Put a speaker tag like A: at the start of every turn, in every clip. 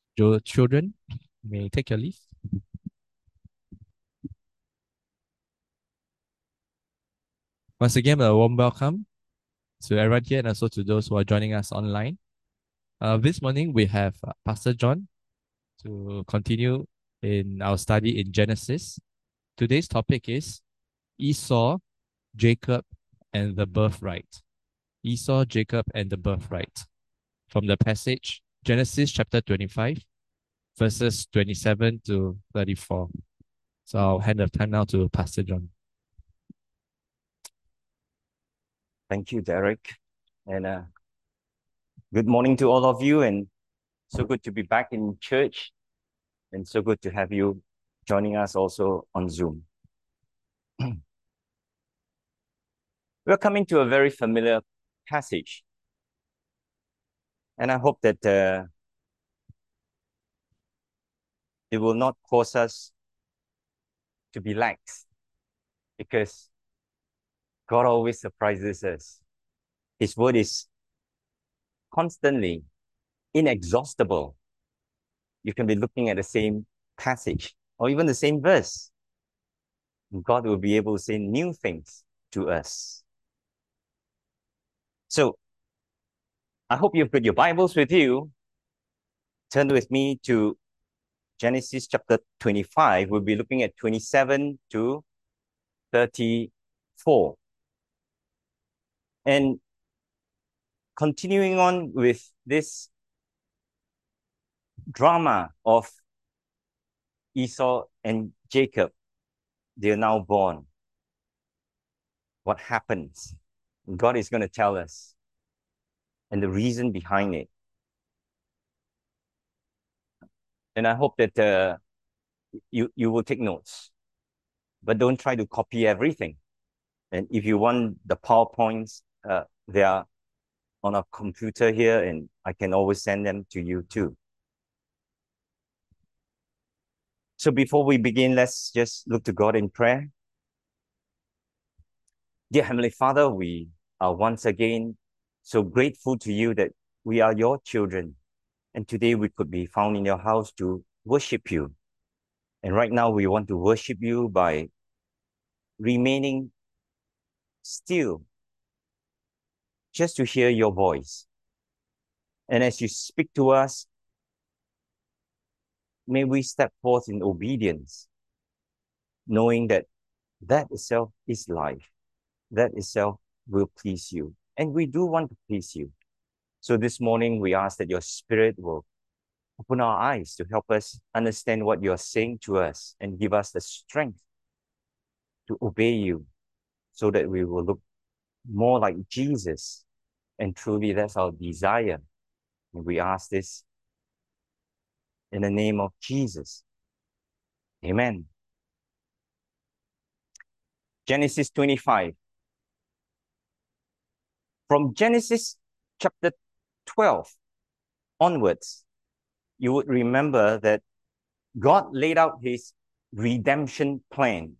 A: Your children may take your leave. Once again, a warm welcome to everyone here and also to those who are joining us online. This morning, we have Pastor John to continue in our study in Genesis. Today's topic is Esau, Jacob, and the birthright. Esau, Jacob, and the birthright. From the passage, Genesis chapter 25, verses 27 to 34. So I'll hand the time now to Pastor John.
B: Thank you, Derek. And good morning to all of you. And so good to be back in church. And so good to have you joining us also on Zoom. We're coming to a very familiar passage. And I hope that it will not cause us to be lax, because God always surprises us. His word is constantly inexhaustible. You can be looking at the same passage or even the same verse, and God will be able to say new things to us. So I hope you've got your Bibles with you. Turn with me to Genesis chapter 25. We'll be looking at 27 to 34. And continuing on with this drama of Esau and Jacob, they are now born. What happens? God is going to tell us, and the reason behind it. And I hope that you will take notes, but don't try to copy everything. And if you want the PowerPoints, they are on a computer here, and I can always send them to you too. So before we begin, let's just look to God in prayer. Dear Heavenly Father, we are once again so grateful to you that we are your children. And today we could be found in your house to worship you. And right now we want to worship you by remaining still, just to hear your voice. And as you speak to us, may we step forth in obedience, knowing that that itself is life. That itself will please you. And we do want to please you. So this morning, we ask that your Spirit will open our eyes to help us understand what you're saying to us and give us the strength to obey you, so that we will look more like Jesus. And truly, that's our desire. And we ask this in the name of Jesus. Amen. Genesis 25. From Genesis chapter 12 onwards, you would remember that God laid out his redemption plan,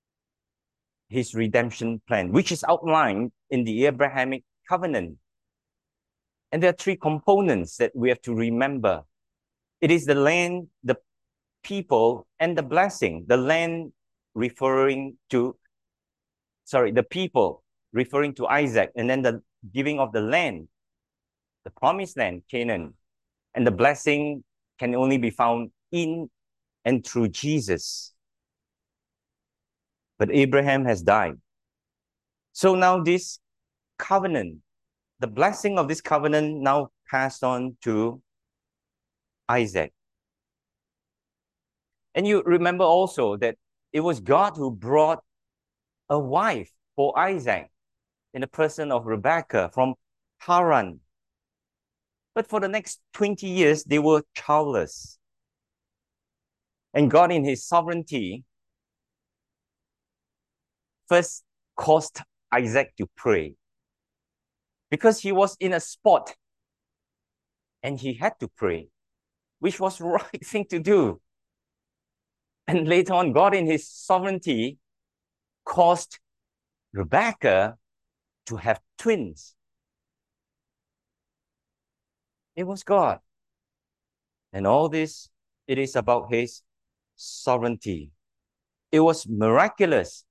B: which is outlined in the Abrahamic covenant. And there are three components that we have to remember. It is the land, the people, and the blessing. The land referring to, the people referring to Isaac, and then the giving of the land, the promised land, Canaan. And the blessing can only be found in and through Jesus. But Abraham has died. So now this covenant, the blessing of this covenant now passed on to Isaac. And you remember also that it was God who brought a wife for Isaac in the person of Rebekah from Haran. But for the next 20 years, they were childless. And God, in his sovereignty, first caused Isaac to pray, because he was in a spot and he had to pray, which was the right thing to do. And later on, God, in his sovereignty, caused Rebekah to have twins. It was God. And all this, it is about his sovereignty. It was miraculous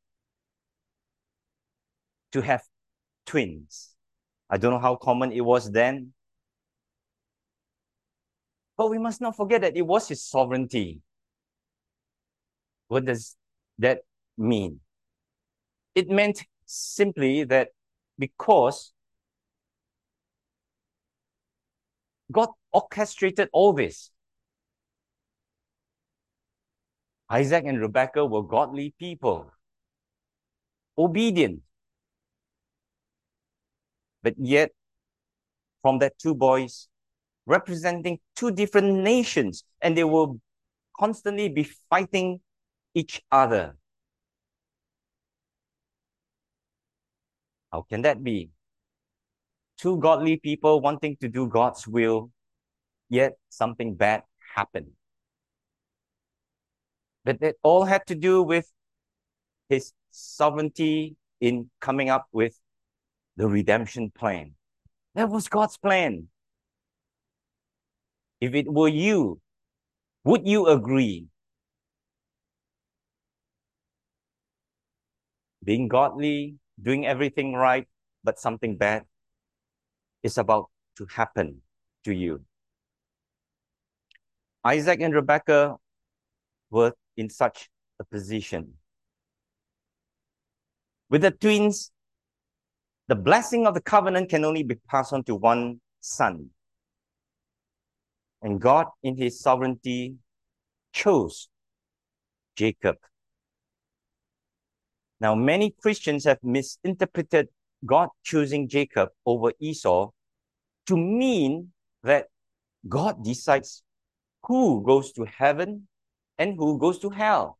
B: to have twins. I don't know how common it was then, but we must not forget that it was his sovereignty. What does that mean? It meant simply that because God orchestrated all this, Isaac and Rebekah were godly people, obedient. But yet, from that two boys, representing two different nations, and they will constantly be fighting each other. How can that be? Two godly people wanting to do God's will, yet something bad happened. But that all had to do with his sovereignty in coming up with the redemption plan. That was God's plan. If it were you, would you agree? Being godly, doing everything right, but something bad is about to happen to you. Isaac and Rebekah were in such a position. With the twins, the blessing of the covenant can only be passed on to one son. And God, in his sovereignty, chose Jacob. Now, many Christians have misinterpreted God choosing Jacob over Esau to mean that God decides who goes to heaven and who goes to hell.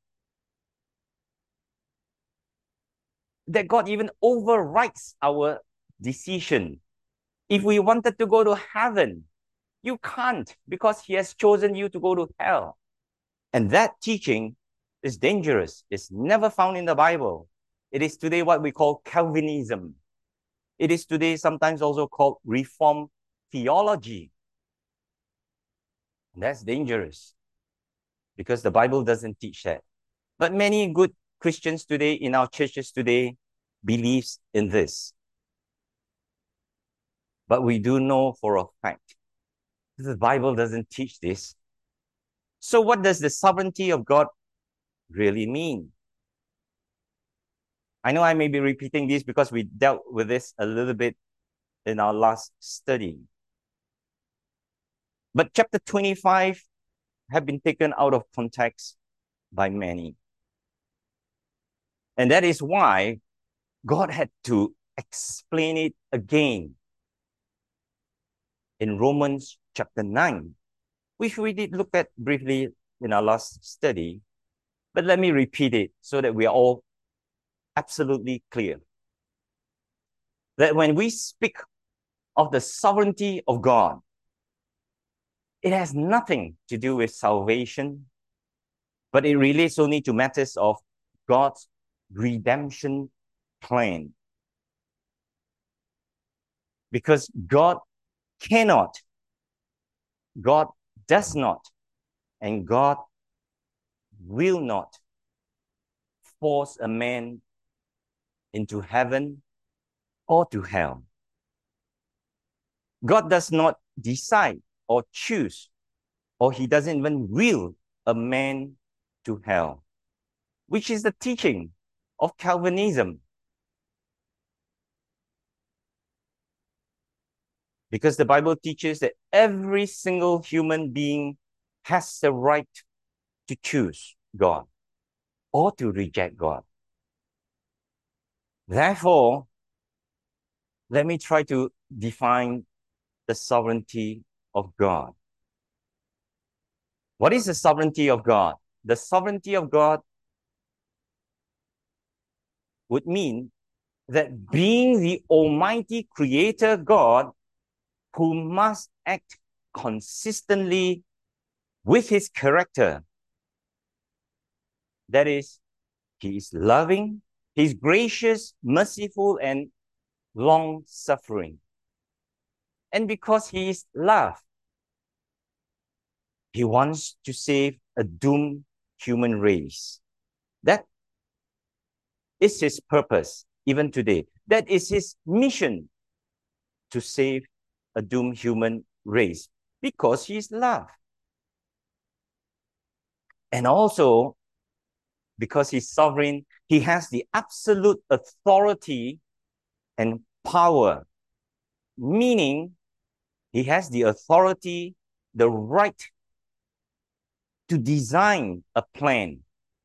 B: That God even overrides our decision. If we wanted to go to heaven, you can't, because he has chosen you to go to hell. And that teaching is dangerous. It's never found in the Bible. It is today what we call Calvinism. It is today sometimes also called Reformed theology. And that's dangerous, because the Bible doesn't teach that. But many good Christians today in our churches today believes in this. But we do know for a fact that the Bible doesn't teach this. So what does the sovereignty of God really mean? I know I may be repeating this because we dealt with this a little bit in our last study. But chapter 25 have been taken out of context by many. And that is why God had to explain it again in Romans chapter 9, which we did look at briefly in our last study. But let me repeat it so that we are all absolutely clear. That when we speak of the sovereignty of God, it has nothing to do with salvation, but it relates only to matters of God's redemption plan. Because God cannot, God does not, and God will not force a man into heaven or to hell. God does not decide or choose, or he doesn't even will a man to hell, which is the teaching of Calvinism. Because the Bible teaches that every single human being has the right to choose God or to reject God. Therefore, let me try to define the sovereignty of God. What is the sovereignty of God? The sovereignty of God would mean that being the Almighty Creator God, who must act consistently with his character. That is, he is loving, he's gracious, merciful, and long-suffering. And because he is love, He wants to save a doomed human race. That is his purpose, even today. That is his mission, to save a doomed human race, because he is love. And also, because he's sovereign, he has the absolute authority and power, meaning he has the authority, the right to design a plan.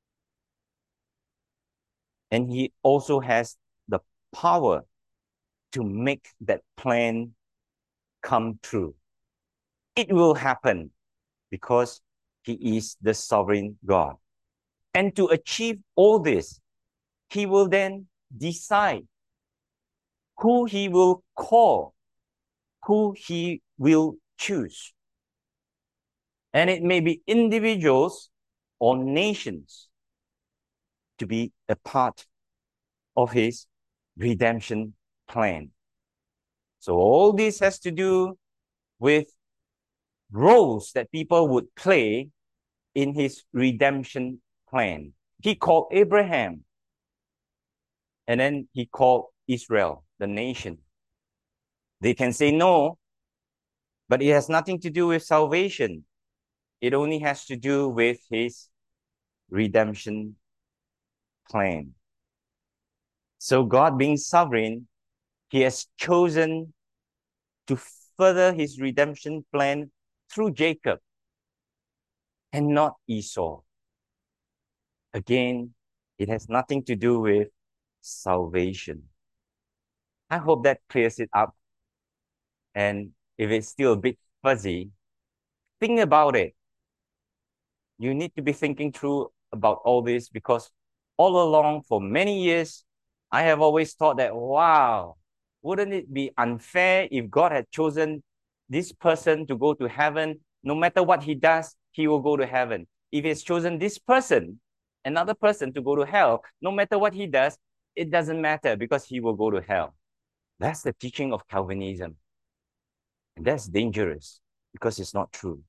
B: And he also has the power to make that plan come true. It will happen because he is the sovereign God. And to achieve all this, he will then decide who he will call, who he will choose. And it may be individuals or nations to be a part of his redemption plan. So all this has to do with roles that people would play in his redemption plan. He called Abraham, and then he called Israel, the nation. They can say no, but it has nothing to do with salvation. It only has to do with his redemption plan. So God, being sovereign, he has chosen to further his redemption plan through Jacob and not Esau. Again, it has nothing to do with salvation. I hope that clears it up. And if it's still a bit fuzzy, think about it. You need to be thinking through about all this, because all along for many years, I have always thought that, wow, wouldn't it be unfair if God had chosen this person to go to heaven? No matter what he does, he will go to heaven. If he has chosen this person, another person, to go to hell, no matter what he does, it doesn't matter because he will go to hell. That's the teaching of Calvinism. And that's dangerous because it's not true.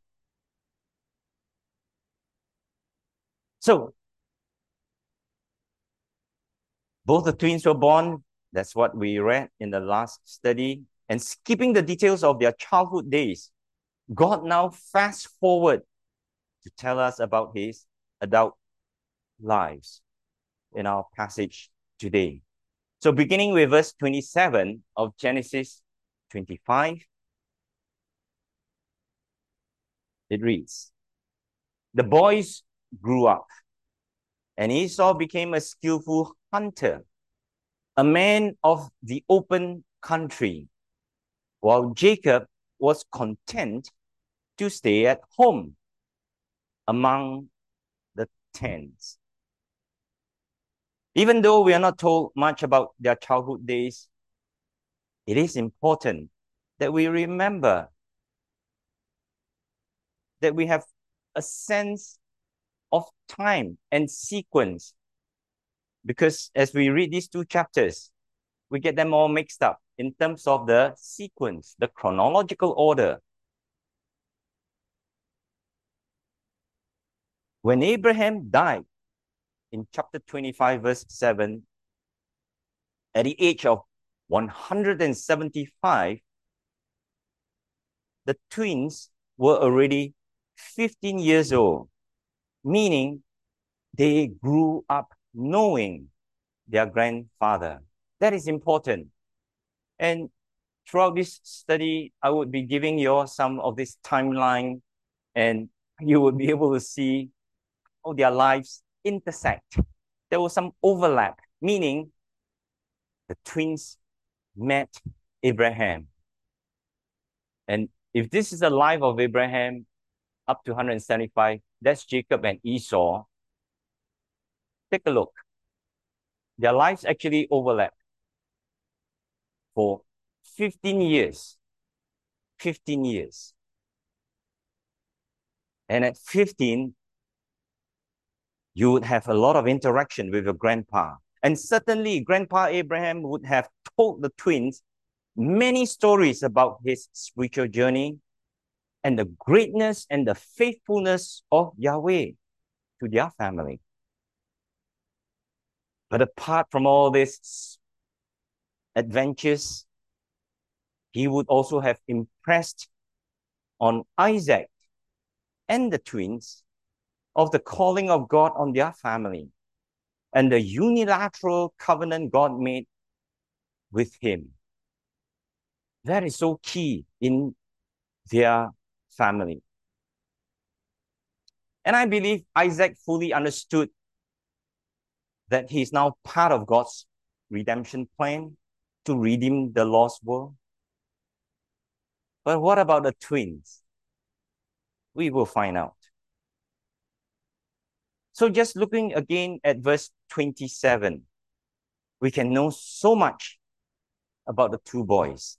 B: So, both the twins were born. That's what we read in the last study. And skipping the details of their childhood days, God now fast forward to tell us about his adult lives in our passage today. So beginning with verse 27 of Genesis 25, it reads, "The boys grew up, and Esau became a skillful hunter, a man of the open country, while Jacob was content to stay at home among the tents." Even though we are not told much about their childhood days, it is important that we remember that we have a sense of time and sequence. Because as we read these two chapters, we get them all mixed up in terms of the sequence, the chronological order. When Abraham died in chapter 25, verse 7, at the age of 175, the twins were already 15 years old, meaning they grew up knowing their grandfather. That is important. And throughout this study, I would be giving you some of this timeline, and you would be able to see how their lives intersect. There was some overlap, meaning the twins met Abraham. And if this is the life of Abraham up to 175, that's Jacob and Esau. Take a look. Their lives actually overlap for 15 years. 15 years. And at 15, you would have a lot of interaction with your grandpa. And certainly, Grandpa Abraham would have told the twins many stories about his spiritual journey, and the greatness and the faithfulness of Yahweh to their family. But apart from all these adventures, he would also have impressed on Isaac and the twins of the calling of God on their family and the unilateral covenant God made with him. That is so key in their family. And I believe Isaac fully understood that he is now part of God's redemption plan to redeem the lost world. But what about the twins? We will find out. So just looking again at verse 27, we can know so much about the two boys.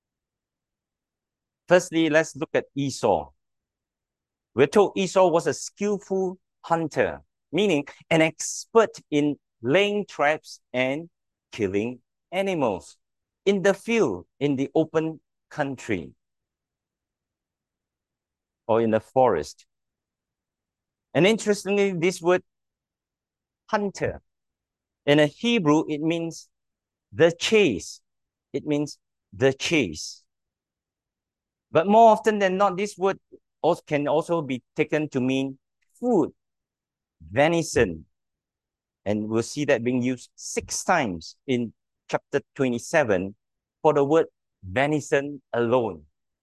B: Firstly, let's look at Esau. We're told Esau was a skillful hunter, meaning an expert in laying traps and killing animals in the field, in the open country, or in the forest. And interestingly, this word hunter, in a Hebrew, it means the chase. It means the chase. But more often than not, this word also can also be taken to mean food, venison. And we'll see that being used 6 times in chapter 27 for the word venison alone.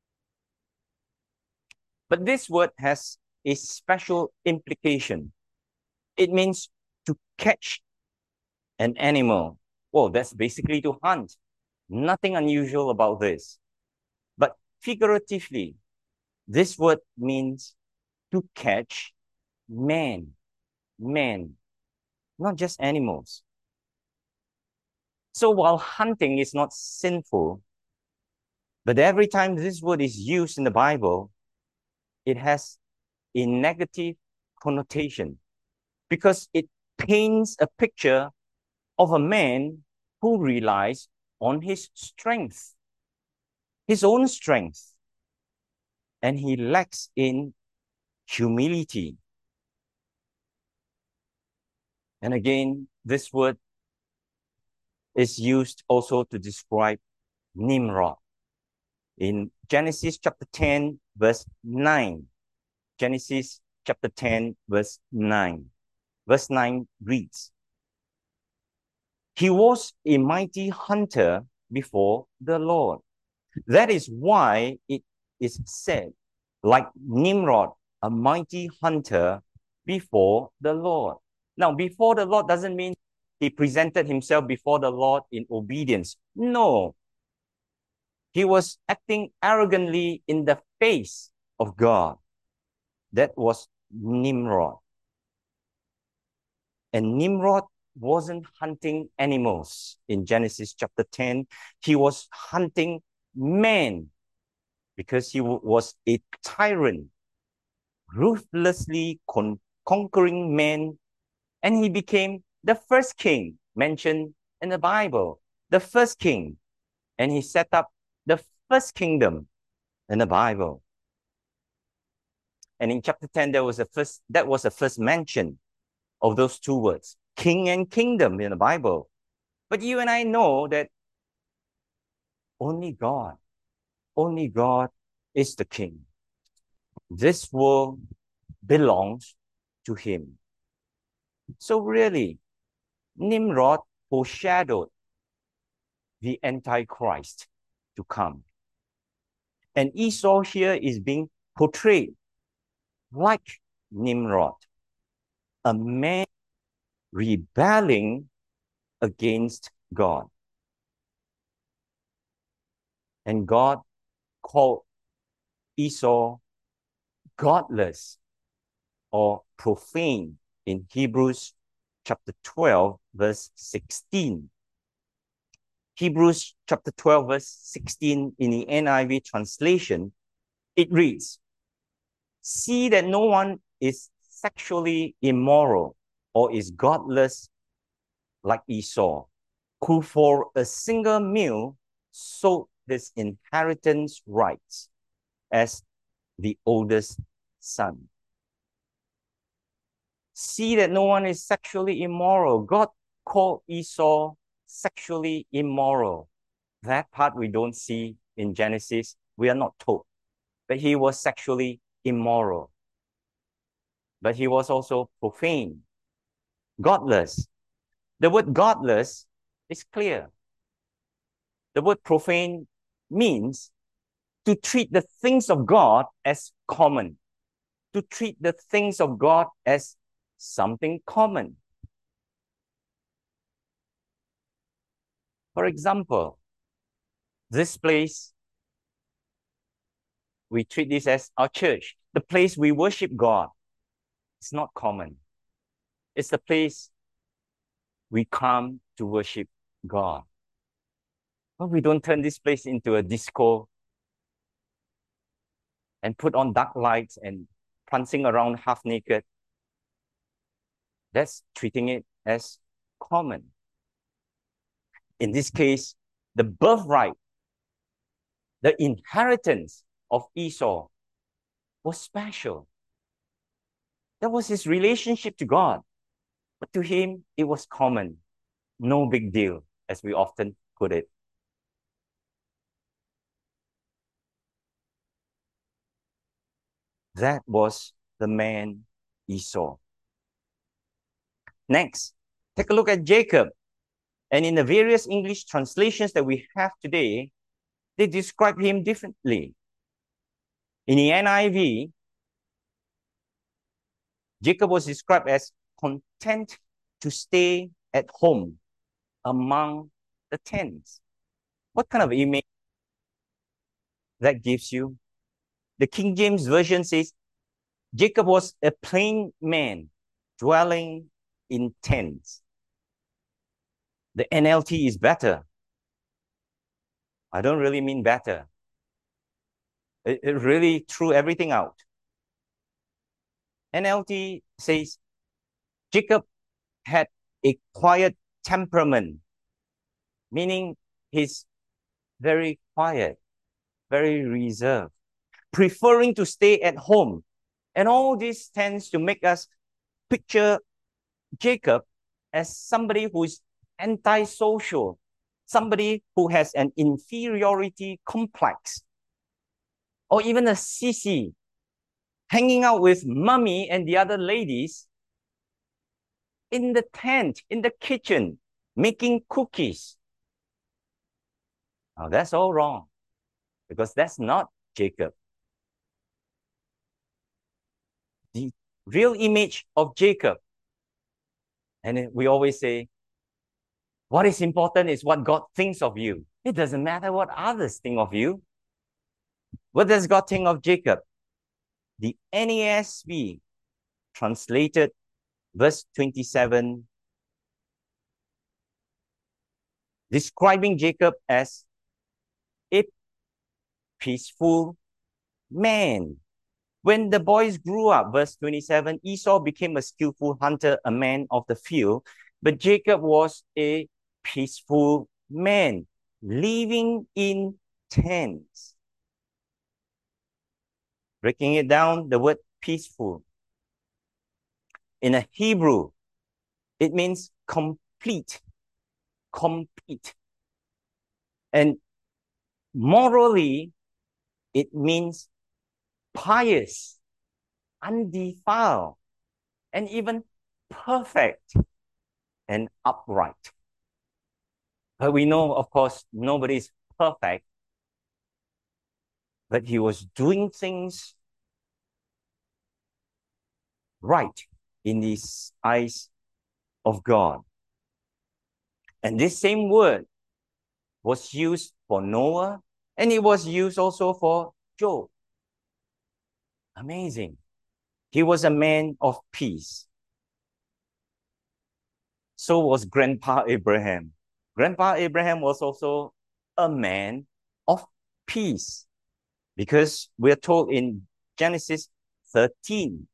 B: But this word has a special implication. It means to catch an animal. Well, that's basically to hunt. Nothing unusual about this. But figuratively, this word means to catch man, not just animals. So while hunting is not sinful, but every time this word is used in the Bible, it has a negative connotation because it paints a picture of a man who relies on his strength, his own strength, and he lacks in humility. And again, this word is used also to describe Nimrod. In Genesis chapter 10, verse 9. Genesis chapter 10, verse 9. Verse 9 reads, "He was a mighty hunter before the Lord. That is why it is said, like Nimrod, a mighty hunter before the Lord." Now, before the Lord doesn't mean he presented himself before the Lord in obedience. No. He was acting arrogantly in the face of God. That was Nimrod. And Nimrod wasn't hunting animals in Genesis chapter 10. He was hunting men because he was a tyrant, ruthlessly conquering men. And he became the first king mentioned in the Bible, the first king. And he set up the first kingdom in the Bible. And in chapter 10, that was the first mention of those two words, king and kingdom in the Bible. But you and I know that only God is the king. This world belongs to him. So really, Nimrod foreshadowed the Antichrist to come. And Esau here is being portrayed like Nimrod, a man rebelling against God. And God called Esau godless or profane in Hebrews chapter 12, verse 16. Hebrews chapter 12, verse 16 in the NIV translation, it reads, "See that no one is sexually immoral or is godless like Esau, who for a single meal sold his inheritance rights as the oldest son. See that no one is sexually immoral. God called Esau sexually immoral. That part we don't see in Genesis. We are not told. But he was sexually immoral. But he was also profane, godless. The word godless is clear. The word profane means to treat the things of God as common, to treat the things of God as something common. For example, this place, we treat this as our church, the place we worship God. It's not common. It's the place we come to worship God. But we don't turn this place into a disco and put on dark lights and prancing around half naked. That's treating it as common. In this case, the birthright, the inheritance of Esau was special. That was his relationship to God. But to him, it was common. No big deal, as we often put it. That was the man Esau. Next, take a look at Jacob. And in the various English translations that we have today, they describe him differently. In the NIV, Jacob was described as content to stay at home among the tents. What kind of image that gives you? The King James Version says, Jacob was a plain man dwelling in tents. The NLT is better. I don't really mean better. It really threw everything out. NLT says, Jacob had a quiet temperament, meaning he's very quiet, very reserved, preferring to stay at home. And all this tends to make us picture Jacob as somebody who is antisocial, somebody who has an inferiority complex, or even a sissy, hanging out with mommy and the other ladies in the tent, in the kitchen, making cookies. Now that's all wrong, because that's not Jacob. The real image of Jacob, and we always say, what is important is what God thinks of you. It doesn't matter what others think of you. What does God think of Jacob? The NASB translated verse 27, describing Jacob as a peaceful man. When the boys grew up, verse 27, Esau became a skillful hunter, a man of the field, but Jacob was a peaceful man, living in tents. Breaking it down, the word peaceful. In a Hebrew, it means complete. And morally, it means pious, undefiled, and even perfect and upright. But we know, of course, nobody is perfect. But he was doing things right in the eyes of God. And this same word was used for Noah, and it was used also for Job. Amazing. He was a man of peace. So was Grandpa Abraham. Grandpa Abraham was also a man of peace, because we are told in Genesis 13,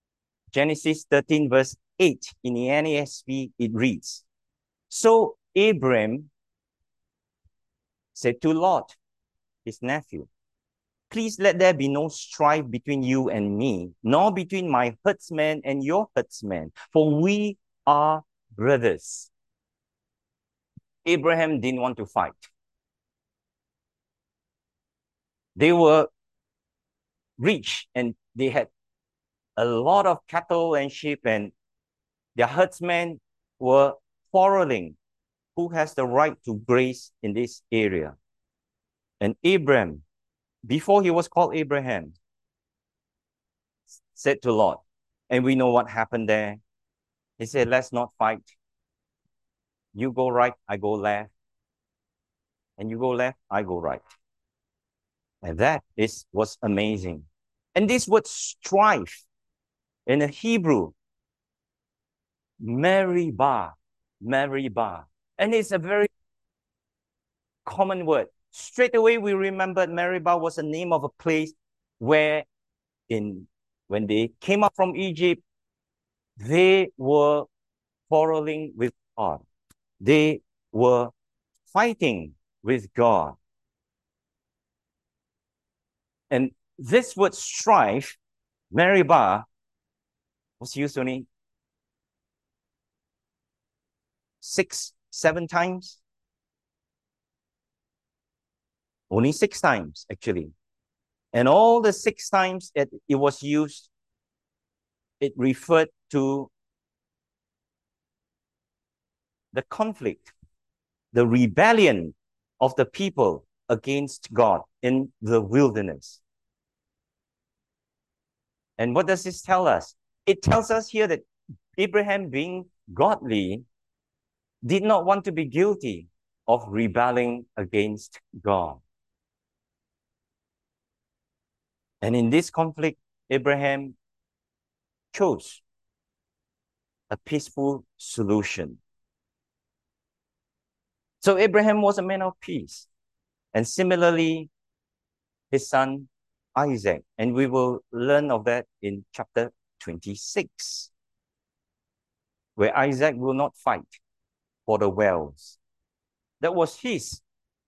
B: verse 8, in the NASB, it reads, so Abram said to Lot, his nephew, Please let there be no strife between you and me, nor between my herdsmen and your herdsmen, for we are brothers. Abraham didn't want to fight. They were rich and they had a lot of cattle and sheep, and their herdsmen were quarreling who has the right to graze in this area. And Abraham, before he was called Abraham, said to Lot, and we know what happened there. He said, let's not fight. You go right, I go left. And you go left, I go right. And that was amazing. And this word strife in the Hebrew, Meribah. And it's a very common word. Straight away, we remembered Meribah was the name of a place where when they came up from Egypt, they were quarreling with God. They were fighting with God. And this word strife, Meribah, was used only 6, 7 times. Only 6 times, actually. And all the 6 times it was used, it referred to the conflict, the rebellion of the people against God in the wilderness. And what does this tell us? It tells us here that Abraham, being godly, did not want to be guilty of rebelling against God. And in this conflict, Abraham chose a peaceful solution. So Abraham was a man of peace. And similarly, his son Isaac. And we will learn of that in chapter 26, where Isaac will not fight for the wells. That was his.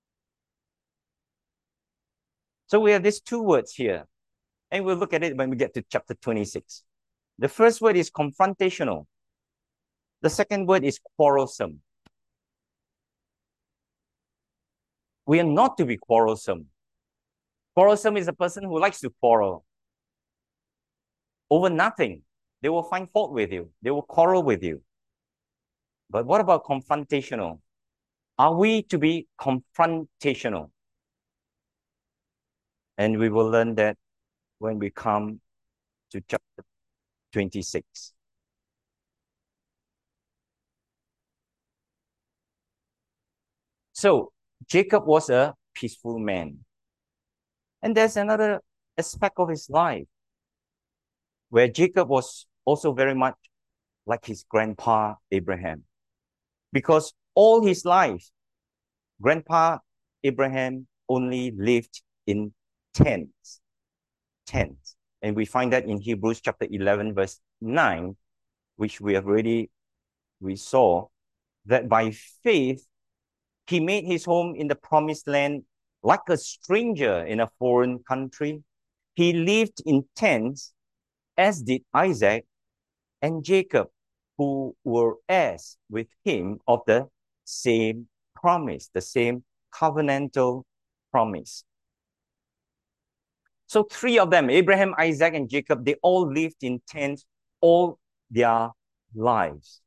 B: So we have these 2 words here. And we'll look at it when we get to chapter 26. The first word is confrontational. The second word is quarrelsome. We are not to be quarrelsome. Quarrelsome is a person who likes to quarrel over nothing. They will find fault with you. They will quarrel with you. But what about confrontational? Are we to be confrontational? And we will learn that when we come to chapter 26. So Jacob was a peaceful man. And there's another aspect of his life where Jacob was also very much like his grandpa Abraham. Because all his life, grandpa Abraham only lived in tents. Tents. And we find that in Hebrews chapter 11, verse 9, which we saw that by faith, he made his home in the promised land like a stranger in a foreign country. He lived in tents, as did Isaac and Jacob, who were heirs with him of the same promise, the same covenantal promise. So 3 of them, Abraham, Isaac, and Jacob, they all lived in tents all their lives.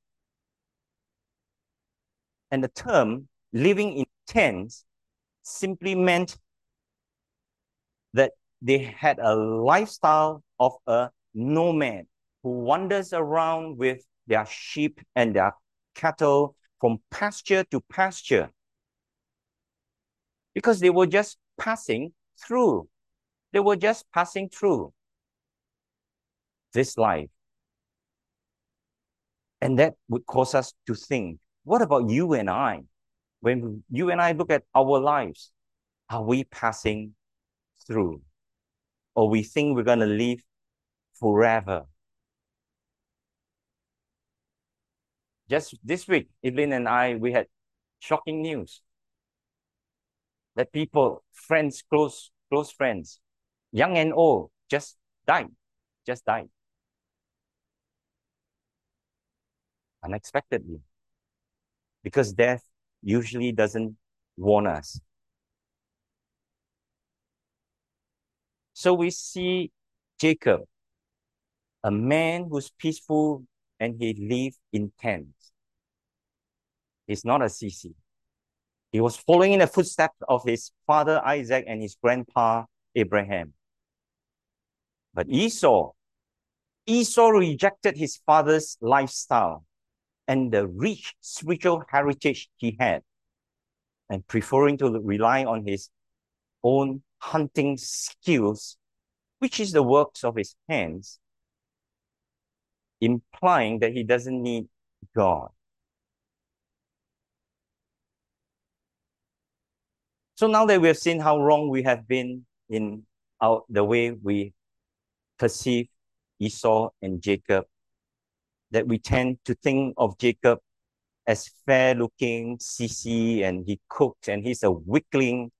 B: And the term living in tents simply meant that they had a lifestyle of a nomad who wanders around with their sheep and their cattle from pasture to pasture, because they were just passing through. They were just passing through this life. And that would cause us to think, what about you and I? When you and I look at our lives, are we passing through? Or we think we're going to live forever? Just this week, Evelyn and I, we had shocking news that people, friends, close friends, young and old, just died. Just died. Unexpectedly. Because death usually doesn't warn us. So we see Jacob, a man who's peaceful and he lived in tents. He's not a CC. He was following in the footsteps of his father Isaac and his grandpa Abraham. But Esau rejected his father's lifestyle and the rich spiritual heritage he had, and preferring to rely on his own hunting skills, which is the works of his hands, implying that he doesn't need God. So now that we have seen how wrong we have been in the way we perceive Esau and Jacob, that we tend to think of Jacob as fair-looking, sissy, and he cooks, and he's a weakling.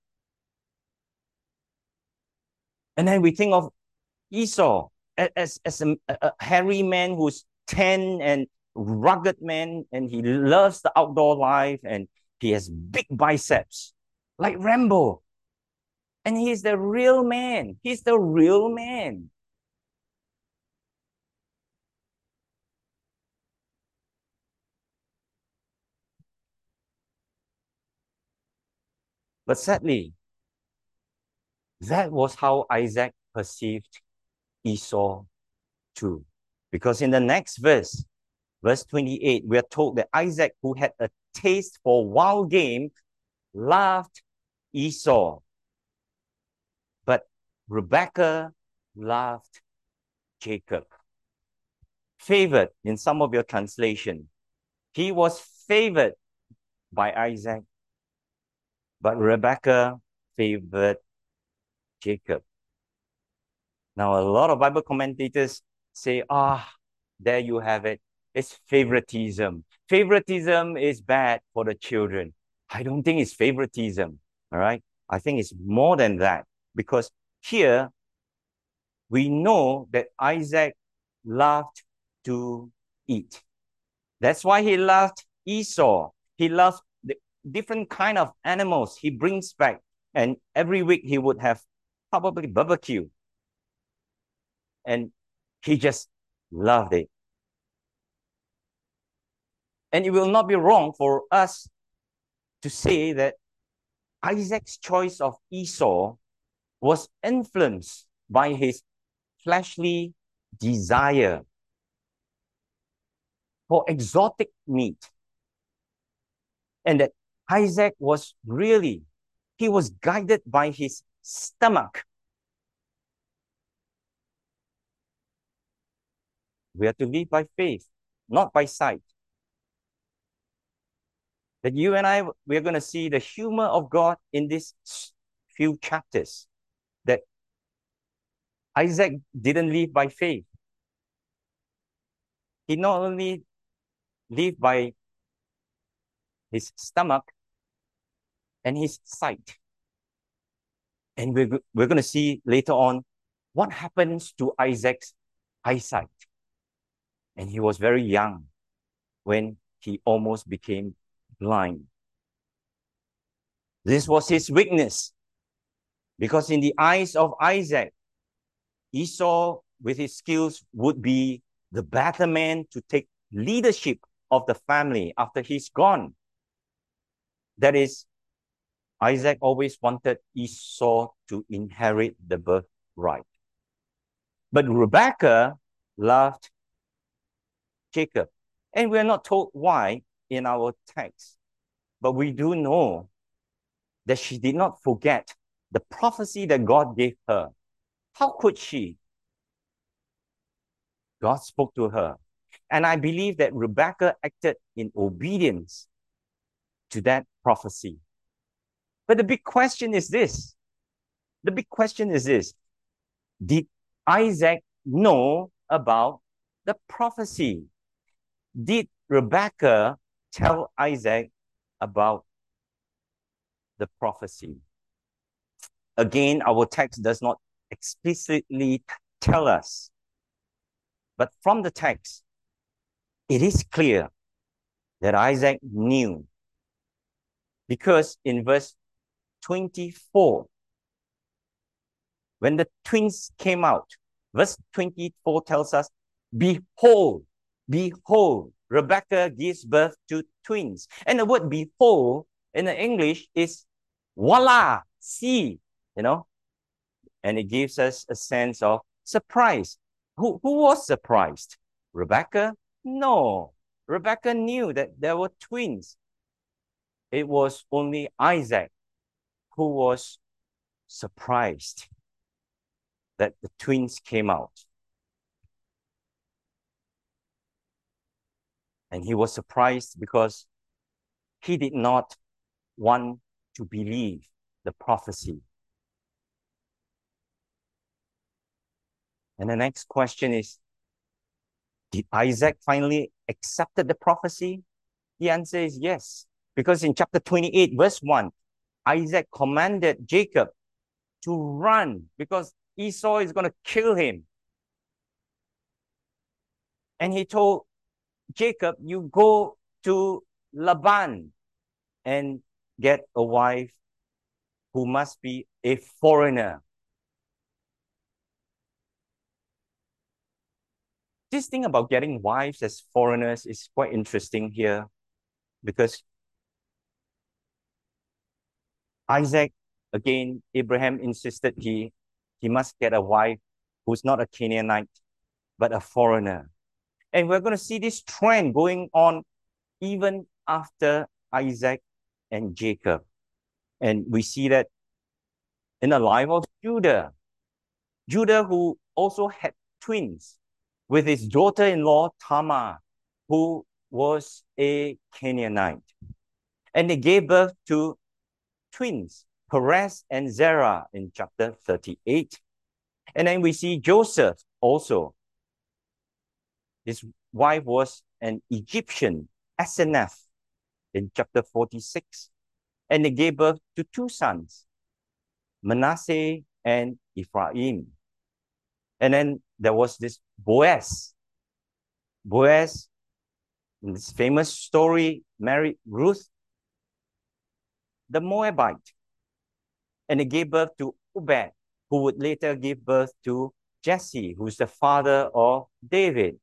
B: And then we think of Esau as a hairy man who's tan and rugged man, and he loves the outdoor life, and he has big biceps, like Rambo. And he's the real man. He's the real man. But sadly, that was how Isaac perceived Esau too. Because in the next verse, verse 28, we are told that Isaac, who had a taste for wild game, loved Esau. But Rebekah loved Jacob. Favored in some of your translation. He was favored by Isaac, but Rebekah favored Jacob. Now, a lot of Bible commentators say, there you have it. It's favoritism. Favoritism is bad for the children. I don't think it's favoritism, all right? I think it's more than that, because here we know that Isaac loved to eat. That's why he loved Esau. He loved the different kind of animals he brings back. And every week he would have probably barbecue. And he just loved it. And it will not be wrong for us to say that Isaac's choice of Esau was influenced by his fleshly desire for exotic meat. And that Isaac was really, he was guided by his stomach. We are to live by faith, not by sight. That you and I, we're going to see the humor of God in these few chapters. That Isaac didn't live by faith. He not only lived by his stomach and his sight. And we're going to see later on what happens to Isaac's eyesight. And he was very young when he almost became blind. This was his weakness, because in the eyes of Isaac, Esau, with his skills, would be the better man to take leadership of the family after he's gone. That is, Isaac always wanted Esau to inherit the birthright. But Rebekah loved Jacob. And we're not told why in our text, but we do know that she did not forget the prophecy that God gave her. How could she? God spoke to her. And I believe that Rebekah acted in obedience to that prophecy. But the big question is this. Did Isaac know about the prophecy? Did Rebekah tell Isaac about the prophecy? Again, our text does not explicitly tell us. But from the text, it is clear that Isaac knew, because in verse 24, when the twins came out, verse 24 tells us, behold, behold, Rebecca gives birth to twins. And the word behold in the English is voila, see, you know, and it gives us a sense of surprise. Who was surprised? Rebecca? No. Rebecca knew that there were twins. It was only Isaac who was surprised that the twins came out. And he was surprised because he did not want to believe the prophecy. And the next question is, did Isaac finally accept the prophecy? The answer is yes. Because in chapter 28, verse 1, Isaac commanded Jacob to run because Esau is going to kill him. And he told Jacob, you go to Laban and get a wife who must be a foreigner. This thing about getting wives as foreigners is quite interesting here, because Isaac, again, Abraham insisted he must get a wife who's not a Canaanite, but a foreigner. And we're going to see this trend going on even after Isaac and Jacob. And we see that in the life of Judah. Judah, who also had twins with his daughter-in-law Tamar, who was a Canaanite. And they gave birth to twins, Perez and Zerah, in chapter 38. And then we see Joseph also. His wife was an Egyptian, Asenath, in chapter 46. And they gave birth to two sons, Manasseh and Ephraim. And then there was this Boaz. Boaz, in this famous story, married Ruth, the Moabite. And they gave birth to Obed, who would later give birth to Jesse, who's the father of David.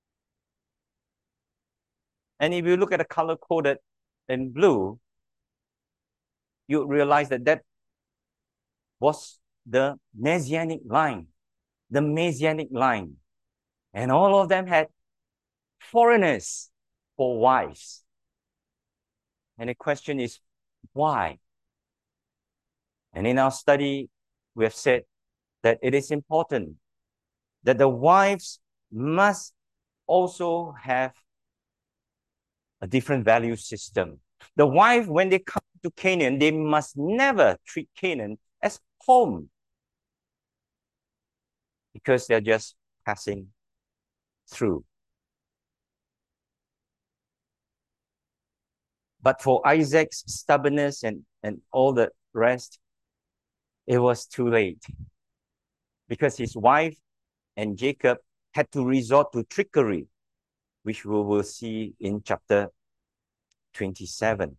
B: And if you look at the color coded in blue, you realize that that was the Messianic line. The Messianic line. And all of them had foreigners for wives. And the question is, why? And in our study, we have said that it is important that the wives must also have a different value system. The wife, when they come to Canaan, they must never treat Canaan as home, because they're just passing through. But for Isaac's stubbornness and all the rest, it was too late, because his wife and Jacob had to resort to trickery, which we will see in chapter 27.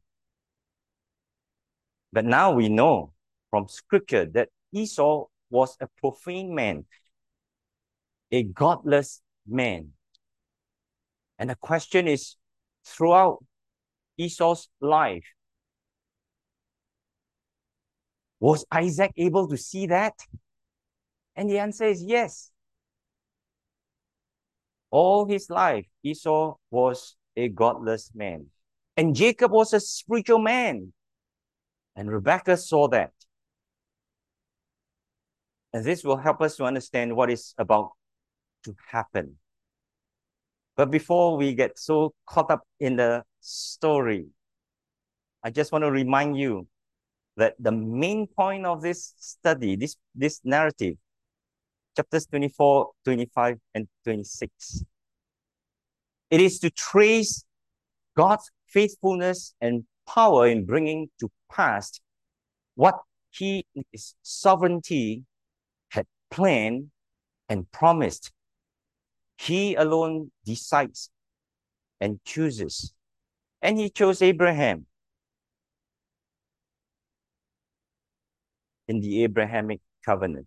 B: But now we know from scripture that Esau was a profane man, a godless man. And the question is, throughout Esau's life, was Isaac able to see that? And the answer is yes. All his life, Esau was a godless man. And Jacob was a spiritual man. And Rebekah saw that. And this will help us to understand what is about to happen. But before we get so caught up in the story, I just want to remind you that the main point of this study, this narrative, chapters 24, 25, and 26, it is to trace God's faithfulness and power in bringing to pass what he in his sovereignty had planned and promised. He alone decides and chooses. And he chose Abraham in the Abrahamic covenant.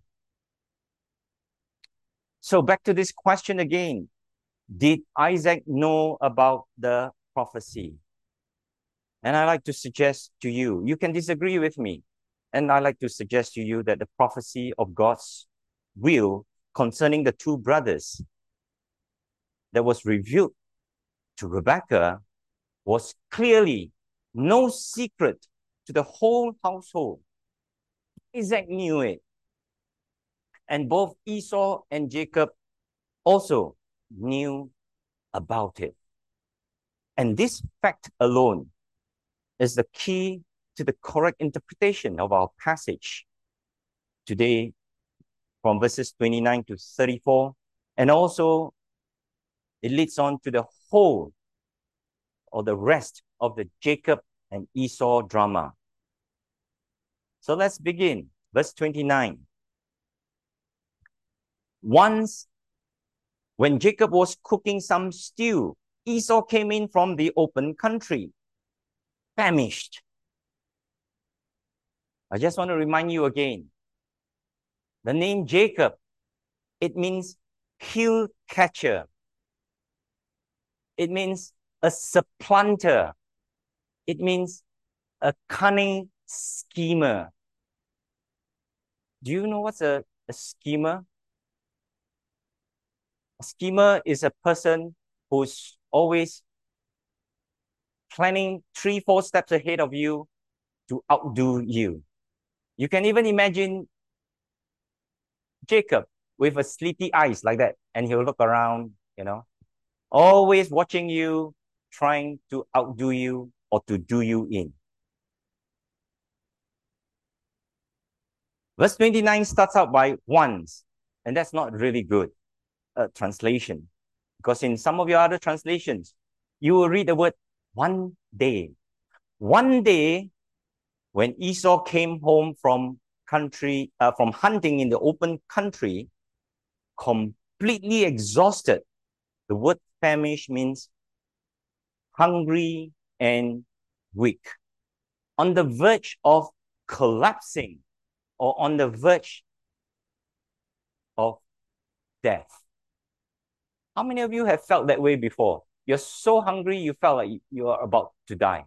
B: So back to this question again. Did Isaac know about the prophecy? And I like to suggest to you, you can disagree with me. And I like to suggest to you that the prophecy of God's will concerning the two brothers that was revealed to Rebekah was clearly no secret to the whole household. Isaac knew it. And both Esau and Jacob also knew about it. And this fact alone is the key to the correct interpretation of our passage today from verses 29 to 34. And also, it leads on to the whole or the rest of the Jacob and Esau drama. So let's begin. Verse 29. Once, when Jacob was cooking some stew, Esau came in from the open country, famished. I just want to remind you again, the name Jacob, it means heel catcher. It means a supplanter. It means a cunning schemer. Do you know what's a schemer? A schemer is a person who's always planning 3-4 steps ahead of you to outdo you. You can even imagine Jacob with a sleepy eyes like that, and he'll look around, always watching you, trying to outdo you or to do you in. Verse 29 starts out by once, and that's not really good translation, because in some of your other translations, you will read the word one day. One day, when Esau came home from hunting in the open country, completely exhausted. The word famished means hungry and weak, on the verge of collapsing or on the verge of death. How many of you have felt that way before? You're so hungry, you felt like you are about to die.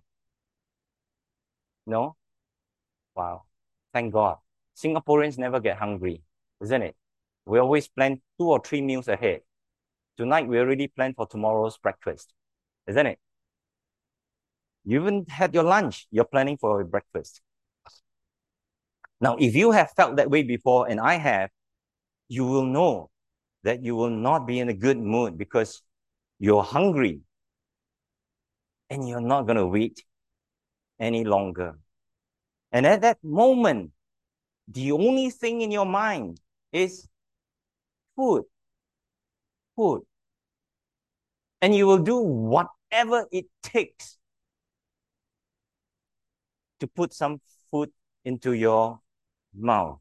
B: No? Wow. Thank God. Singaporeans never get hungry, isn't it? We always plan 2 or 3 meals ahead. Tonight, we already planned for tomorrow's breakfast, isn't it? You even had your lunch, you're planning for your breakfast. Now, if you have felt that way before, and I have, you will know that you will not be in a good mood because you're hungry and you're not going to wait any longer. And at that moment, the only thing in your mind is food. Food. And you will do whatever it takes to put some food into your mouth.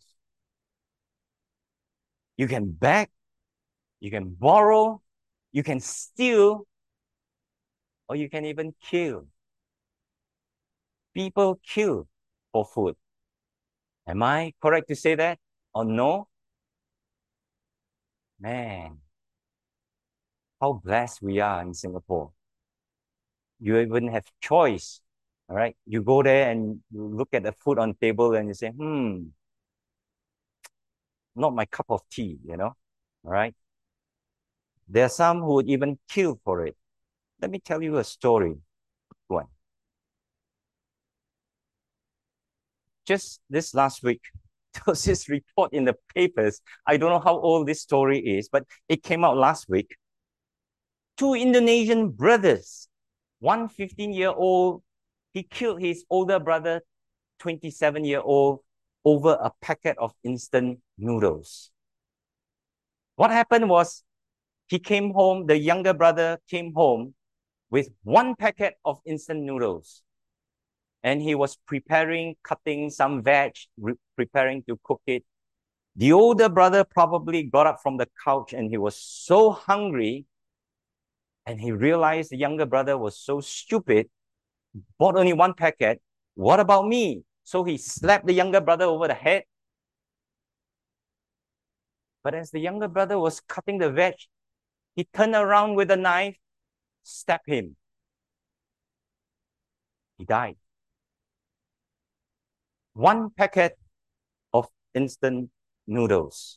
B: You can beg, you can borrow, you can steal, or you can even kill. People kill for food. Am I correct to say that or no? Man, how blessed we are in Singapore. You even have choice, all right? You go there and you look at the food on the table and you say, not my cup of tea, all right? There are some who would even kill for it. Let me tell you a story. One. Just this last week, there was this report in the papers. I don't know how old this story is, but it came out last week. 2 Indonesian brothers, one 15-year-old, he killed his older brother, 27-year-old, over a packet of instant noodles. What happened was, he came home, the younger brother came home with 1 packet of instant noodles. And he was cutting some veg, preparing to cook it. The older brother probably got up from the couch and he was so hungry, and he realized the younger brother was so stupid, bought only one packet. What about me? So he slapped the younger brother over the head. But as the younger brother was cutting the veg, he turned around with a knife, stabbed him. He died. One packet of instant noodles.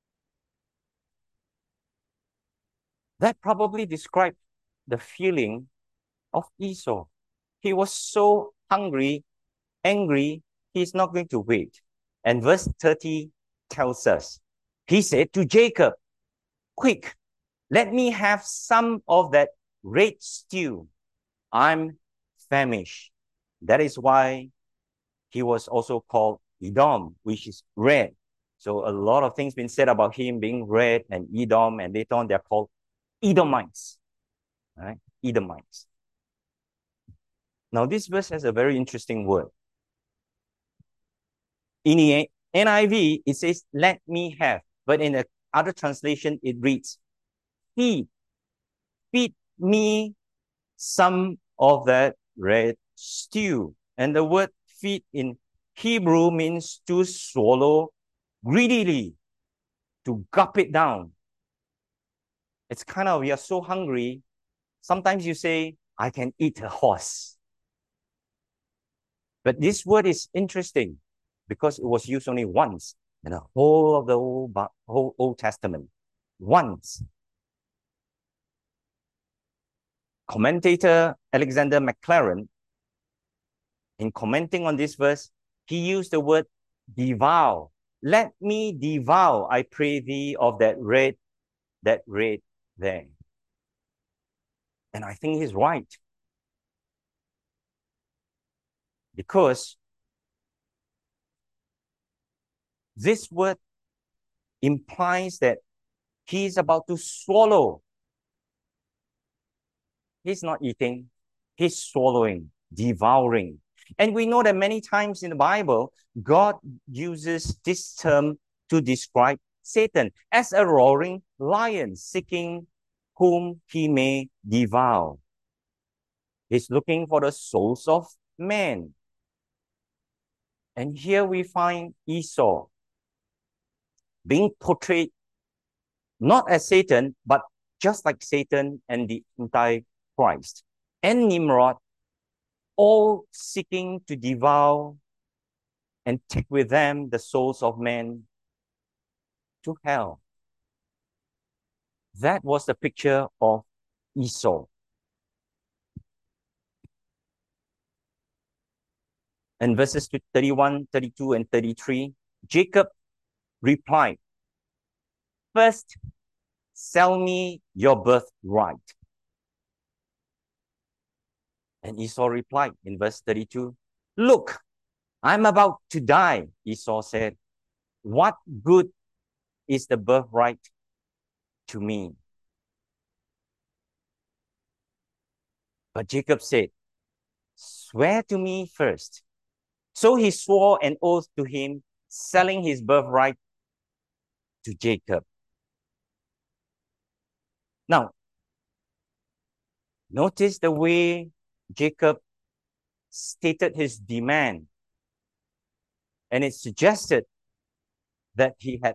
B: That probably described the feeling of Esau. He was so hungry, angry, he's not going to wait. And verse 30 tells us, he said to Jacob, quick, let me have some of that red stew. I'm famished. That is why he was also called Edom, which is red. So a lot of things been said about him being red and Edom, and later on they're called Edomites. Right? Edomites. Now this verse has a very interesting word. In the NIV, it says, let me have. But in the other translation, it reads, feed me some of that red stew. And the word feed in Hebrew means to swallow greedily, to gulp it down. It's kind of, you're so hungry. Sometimes you say, I can eat a horse. But this word is interesting because it was used only once in the whole of the whole Old Testament. Once. Commentator Alexander McLaren, in commenting on this verse, he used the word devour. Let me devour, I pray thee, of that red there. And I think he's right. Because this word implies that he's about to swallow. He's not eating, he's swallowing, devouring. And we know that many times in the Bible, God uses this term to describe Satan as a roaring lion seeking whom he may devour. He's looking for the souls of men. And here we find Esau being portrayed not as Satan, but just like Satan and the Antichrist and Nimrod, all seeking to devour and take with them the souls of men to hell. That was the picture of Esau. In verses 31, 32, and 33, Jacob replied, first, sell me your birthright. And Esau replied in verse 32, look, I'm about to die. Esau said, what good is the birthright to me? But Jacob said, swear to me first. So he swore an oath to him, selling his birthright to Jacob. Now, notice the way Jacob stated his demand. And it suggested that he had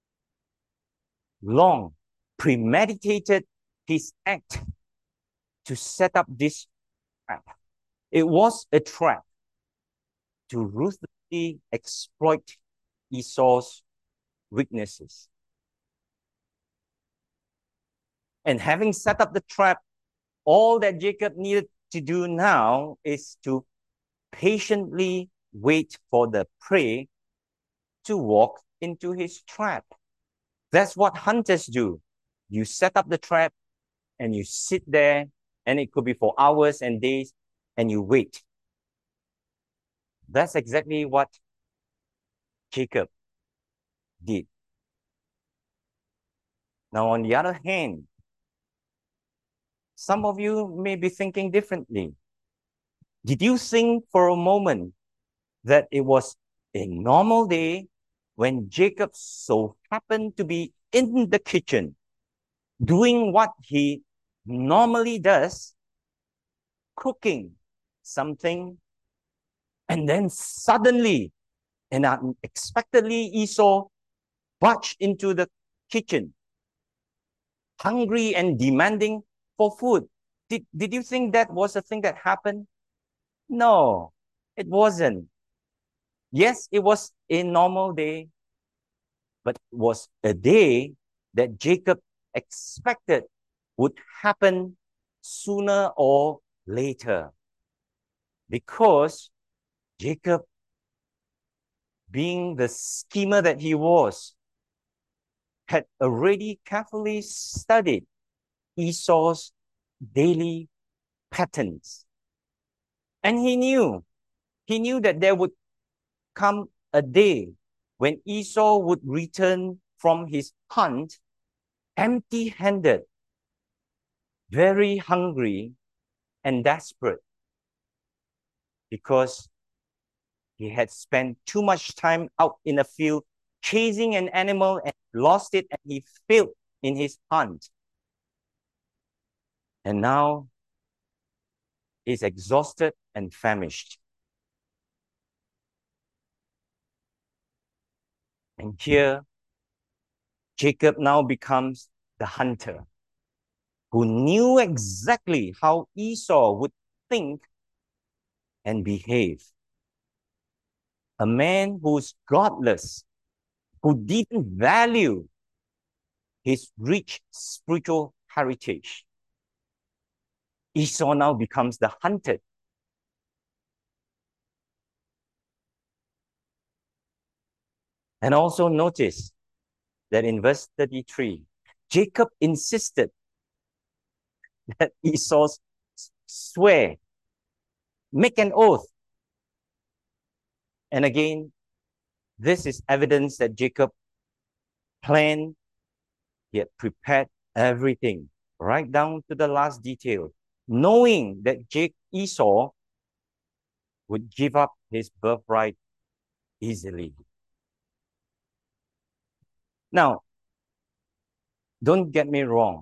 B: long premeditated his act to set up this trap. It was a trap to ruthlessly exploit Esau's weaknesses. And having set up the trap, all that Jacob needed to do now is to patiently wait for the prey to walk into his trap. That's what hunters do. You set up the trap and you sit there, and it could be for hours and days, and you wait. That's exactly what Jacob did. Now, on the other hand, some of you may be thinking differently. Did you think for a moment that it was a normal day when Jacob so happened to be in the kitchen doing what he normally does, cooking something, and then suddenly and unexpectedly Esau barged into the kitchen, hungry and demanding for food. Did you think that was a thing that happened? No, it wasn't. Yes, it was a normal day, but it was a day that Jacob expected would happen sooner or later. Because Jacob, being the schemer that he was, had already carefully studied Esau's daily patterns. And he knew that there would come a day when Esau would return from his hunt empty-handed, very hungry and desperate, because he had spent too much time out in the field chasing an animal and lost it, and he failed in his hunt. And now is exhausted and famished. And here, Jacob now becomes the hunter who knew exactly how Esau would think and behave. A man who's godless, who didn't value his rich spiritual heritage. Esau now becomes the hunted. And also notice that in verse 33, Jacob insisted that Esau swear, make an oath. And again, this is evidence that Jacob planned, he had prepared everything, right down to the last detail, knowing that Esau would give up his birthright easily. Now, don't get me wrong.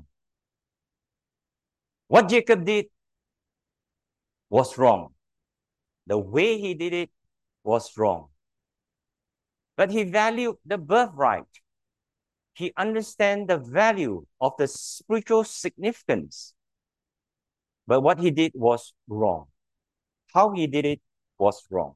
B: What Jacob did was wrong. The way he did it was wrong. But he valued the birthright. He understands the value of the spiritual significance. But what he did was wrong. How he did it was wrong.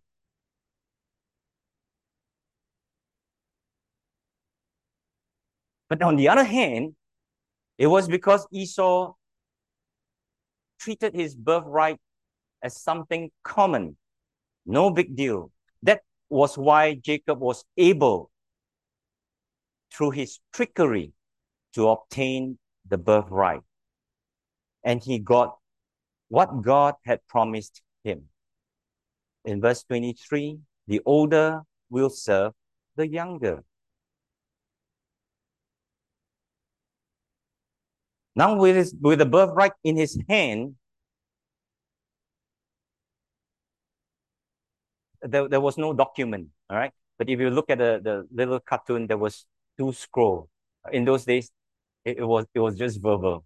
B: But on the other hand, it was because Esau treated his birthright as something common, no big deal. That was why Jacob was able, through his trickery, to obtain the birthright. And he got what God had promised him. In verse 23, the older will serve the younger. Now with the birthright in his hand, there was no document, all right? But if you look at the little cartoon, there was 2 scrolls. In those days, it was just verbal.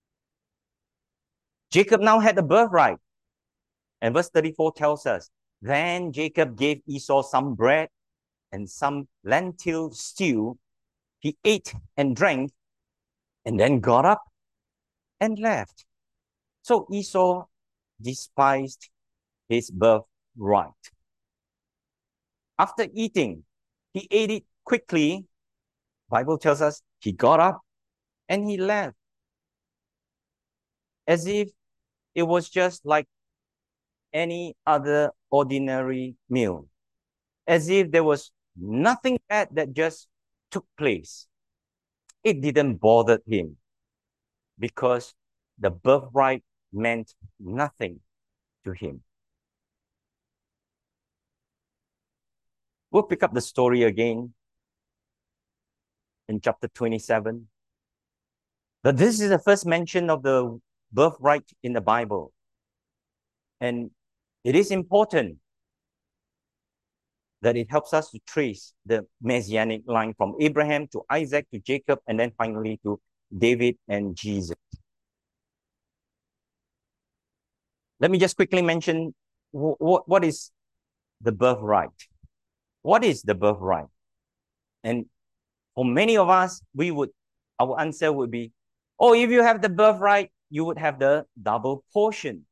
B: Jacob now had the birthright. And verse 34 tells us, then Jacob gave Esau some bread and some lentil stew. He ate and drank and then got up and left. So Esau despised his birthright. After eating, he ate it quickly. Bible tells us he got up and he left, as if it was just like any other ordinary meal, as if there was nothing bad that just took place. It didn't bother him because the birthright meant nothing to him. We'll pick up the story again in chapter 27. But this is the first mention of the birthright in the Bible. And it is important that it helps us to trace the messianic line from Abraham to Isaac to Jacob, and then finally to David and Jesus. Let me just quickly mention what is the birthright. What is the birthright? And for many of us, our answer would be, oh, if you have the birthright, you would have the double portion.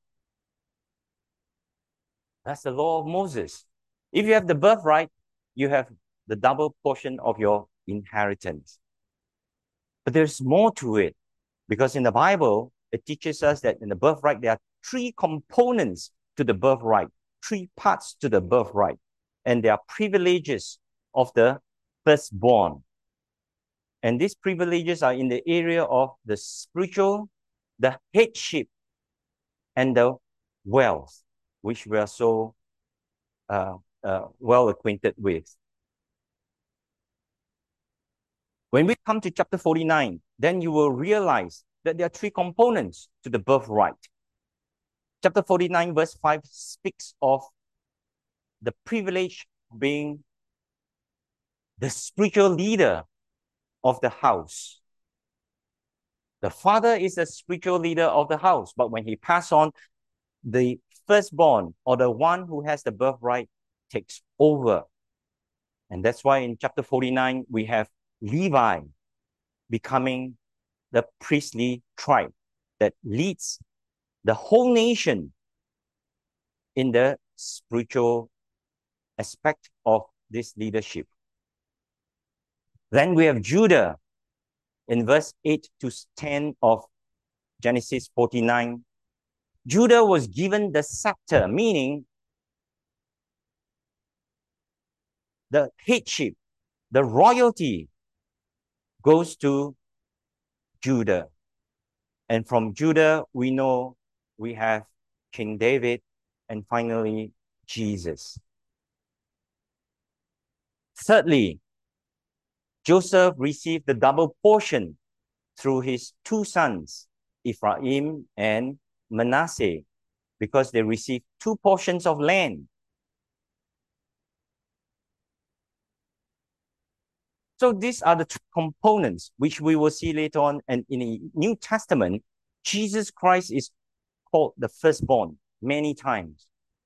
B: That's the law of Moses. If you have the birthright, you have the double portion of your inheritance. But there's more to it, because in the Bible, it teaches us that in the birthright, there are three components to the birthright, three parts to the birthright, and there are privileges of the firstborn. And these privileges are in the area of the spiritual, the headship, and the wealth, which we are so well acquainted with. When we come to chapter 49, then you will realize that there are three components to the birthright. Chapter 49, verse 5 speaks of the privilege being the spiritual leader of the house. The father is the spiritual leader of the house, but when he passes on, the firstborn, or the one who has the birthright, takes over. And that's why in chapter 49, we have Levi becoming the priestly tribe that leads the whole nation in the spiritual aspect of this leadership. Then we have Judah in verse 8 to 10 of Genesis 49. Judah was given the scepter, meaning the headship, the royalty goes to Judah. And from Judah, we know we have King David and finally Jesus. Thirdly, Joseph received the double portion through his two sons, Ephraim and Manasseh, because they received two portions of land. So these are the two components which we will see later on. And in the New Testament, Jesus Christ is called the firstborn many times.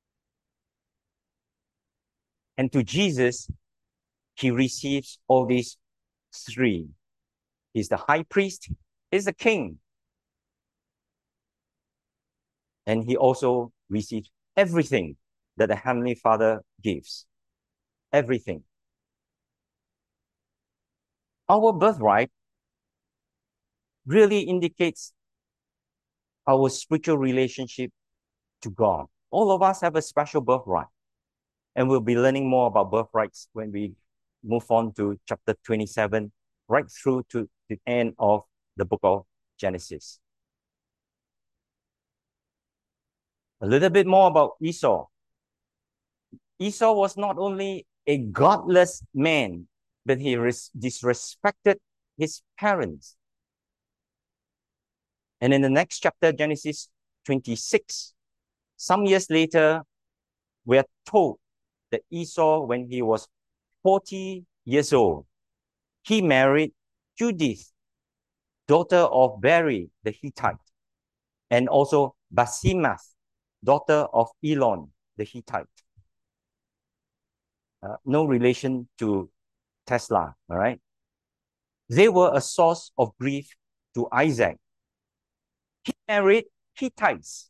B: And to Jesus, he receives all these three. He's the high priest, he's the king. And he also receives everything that the Heavenly Father gives. Everything. Our birthright really indicates our spiritual relationship to God. All of us have a special birthright. And we'll be learning more about birthrights when we move on to chapter 27, right through to the end of the book of Genesis. A little bit more about Esau. Esau was not only a godless man, but he disrespected his parents. And in the next chapter, Genesis 26, some years later, we are told that Esau, when he was 40 years old, he married Judith, daughter of Beri the Hittite, and also Basemath, daughter of Elon the Hittite. No relation to Tesla, all right? They were a source of grief to Isaac. He married Hittites.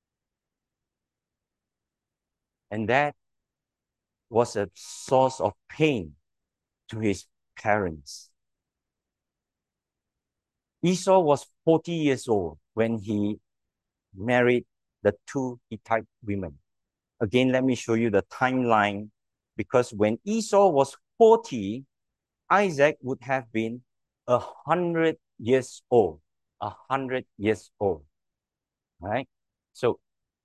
B: And that was a source of pain to his parents. Esau was 40 years old when he married the two Hittite women. Again, let me show you the timeline, because when Esau was 40, Isaac would have been 100 years old. 100 years old. All right? So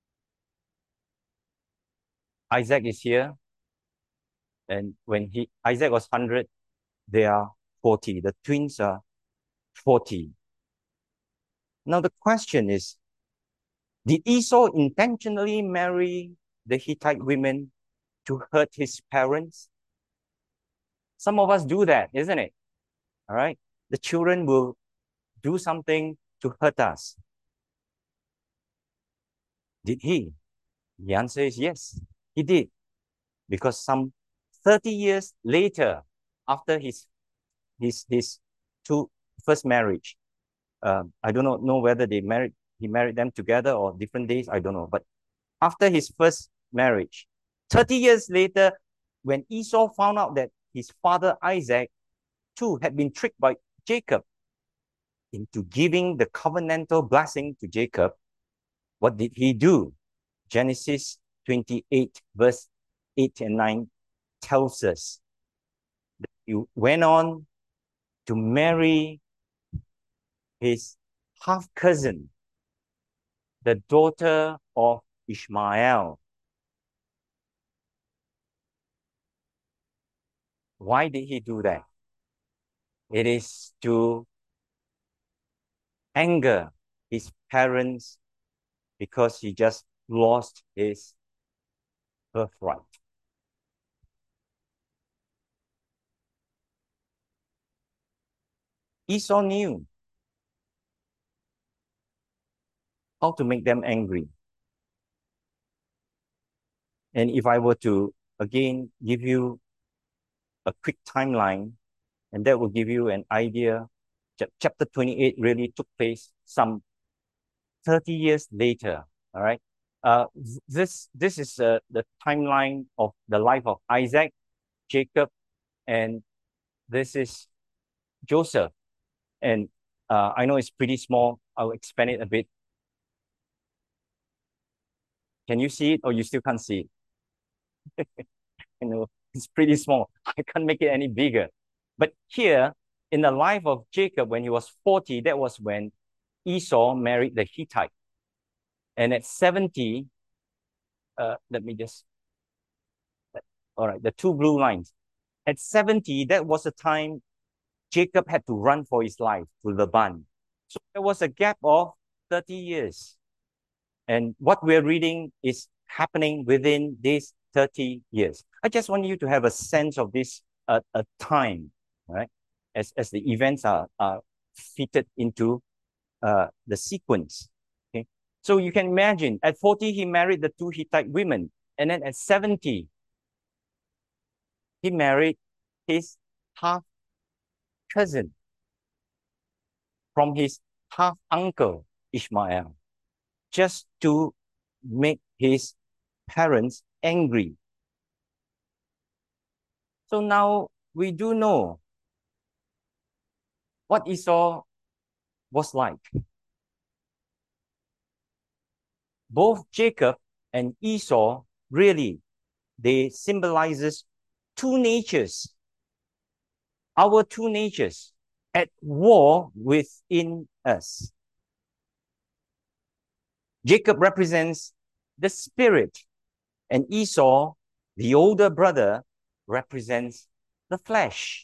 B: Isaac is here. And when Isaac was 100, they are 40. The twins are 40. Now the question is, did Esau intentionally marry the Hittite women to hurt his parents? Some of us do that, isn't it? All right. The children will do something to hurt us. Did he? The answer is yes, he did. Because some 30 years later, after his two first marriage, I do not know whether he married them together or different days, I don't know. But after his first marriage, 30 years later, when Esau found out that his father Isaac too had been tricked by Jacob into giving the covenantal blessing to Jacob, what did he do? Genesis 28, verse 8 and 9 tells us that he went on to marry his half cousin, the daughter of Ishmael. Why did he do that? It is to anger his parents because he just lost his birthright. Esau knew how to make them angry. And if I were to again give you a quick timeline, and that will give you an idea, chapter 28 really took place some 30 years later. All right. This is the timeline of the life of Isaac, Jacob, and this is Joseph. And I know it's pretty small. I'll expand it a bit. Can you see it, or you still can't see it? You know, it's pretty small. I can't make it any bigger. But here, in the life of Jacob, when he was 40, that was when Esau married the Hittite. And at 70, let me just, all right, the two blue lines. At 70, that was the time Jacob had to run for his life to Laban. So there was a gap of 30 years. And what we're reading is happening within these 30 years. I just want you to have a sense of this a time, right? As the events are fitted into the sequence. Okay, so you can imagine at 40 he married the two Hittite women, and then at 70 he married his half cousin from his half uncle Ishmael, just to make his parents angry. So now we do know what Esau was like. Both Jacob and Esau really, they symbolizes two natures, our two natures at war within us. Jacob represents the spirit, and Esau, the older brother, represents the flesh.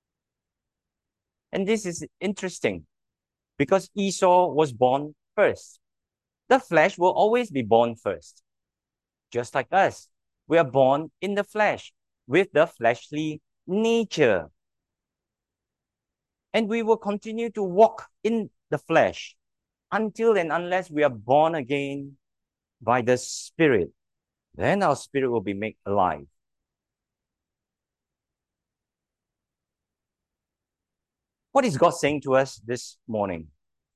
B: And this is interesting because Esau was born first. The flesh will always be born first. Just like us, we are born in the flesh with the fleshly nature. And we will continue to walk in the flesh until and unless we are born again by the Spirit. Then our spirit will be made alive. What is God saying to us this morning?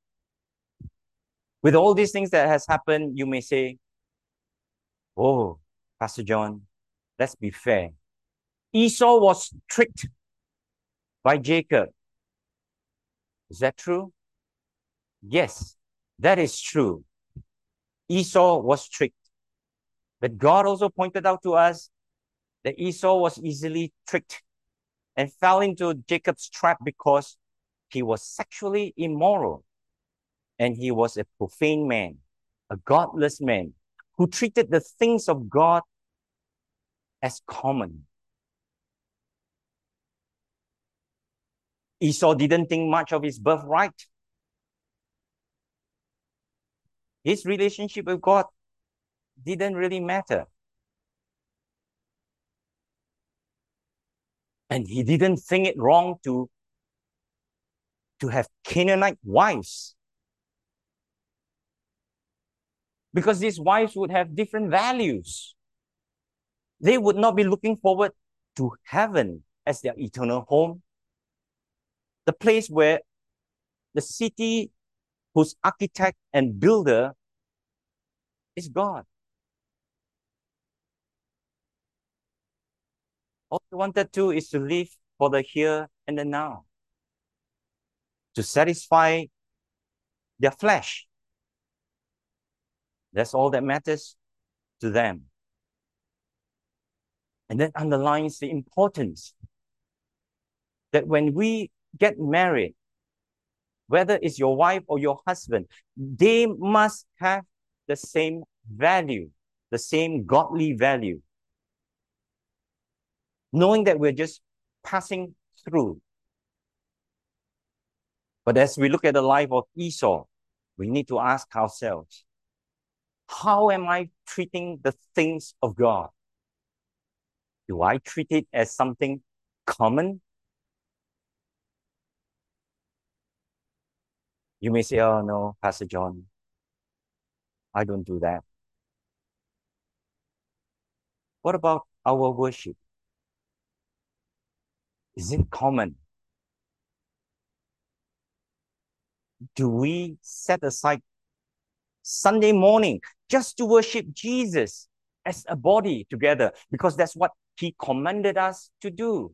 B: With all these things that has happened, you may say, oh, Pastor John, let's be fair. Esau was tricked by Jacob. Is that true? Yes, that is true. Esau was tricked. But God also pointed out to us that Esau was easily tricked and fell into Jacob's trap because he was sexually immoral. And he was a profane man, a godless man, who treated the things of God as common. Esau didn't think much of his birthright. His relationship with God didn't really matter. And he didn't think it wrong to have Canaanite wives, because these wives would have different values. They would not be looking forward to heaven as their eternal home, the place where the city whose architect and builder is God. All they wanted to is to live for the here and the now, to satisfy their flesh. That's all that matters to them. And that underlines the importance that when we get married, whether it's your wife or your husband, they must have the same value, the same godly value. Knowing that we're just passing through. But as we look at the life of Esau, we need to ask ourselves, how am I treating the things of God? Do I treat it as something common? You may say, oh no, Pastor John, I don't do that. What about our worship? Is it common? Do we set aside Sunday morning just to worship Jesus as a body together? Because that's what he commanded us to do.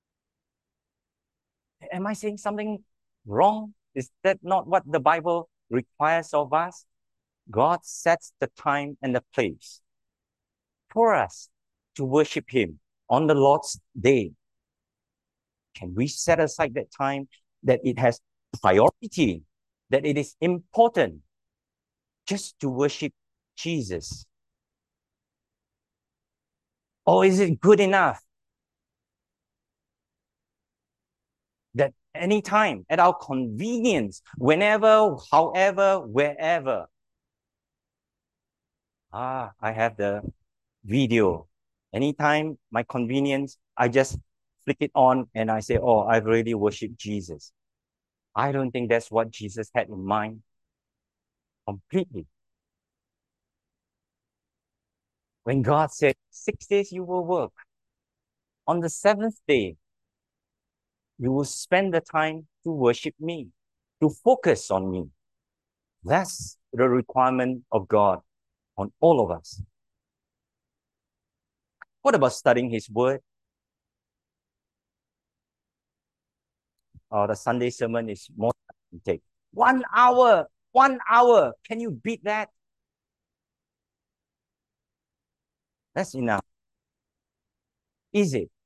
B: Am I saying something wrong? Is that not what the Bible requires of us? God sets the time and the place for us to worship him on the Lord's day. Can we set aside that time, that it has priority, that it is important just to worship Jesus? Or is it good enough that anytime, at our convenience, whenever, however, wherever, I have the video. Anytime, my convenience, I just flick it on and I say, oh, I've already worshipped Jesus. I don't think that's what Jesus had in mind completely. When God said, 6 days you will work, on the seventh day, you will spend the time to worship me, to focus on me. That's the requirement of God on all of us. What about studying his word? The Sunday sermon is more time to take. 1 hour, 1 hour. Can you beat that? That's enough. Is it?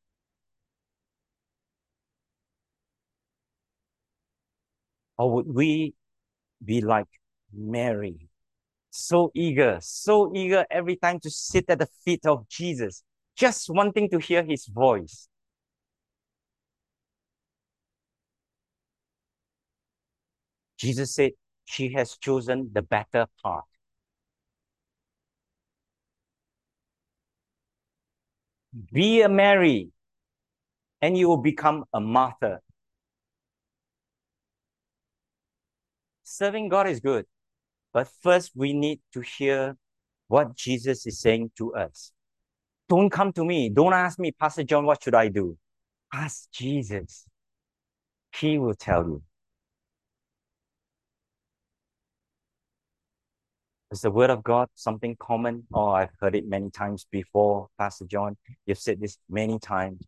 B: Or would we be like Mary, so eager every time to sit at the feet of Jesus, just wanting to hear his voice? Jesus said, she has chosen the better part. Be a Mary, and you will become a Martha. Serving God is good, but first we need to hear what Jesus is saying to us. Don't come to me. Don't ask me, Pastor John, what should I do? Ask Jesus. He will tell you. Is the word of God something common? Oh, I've heard it many times before, Pastor John. You've said this many times.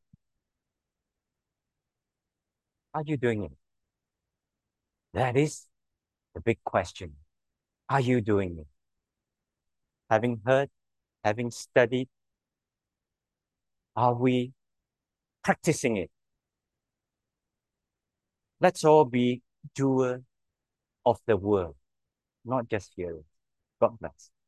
B: Are you doing it? That is the big question. Are you doing it? Having heard, having studied, are we practicing it? Let's all be doers of the word, not just hearers. God bless.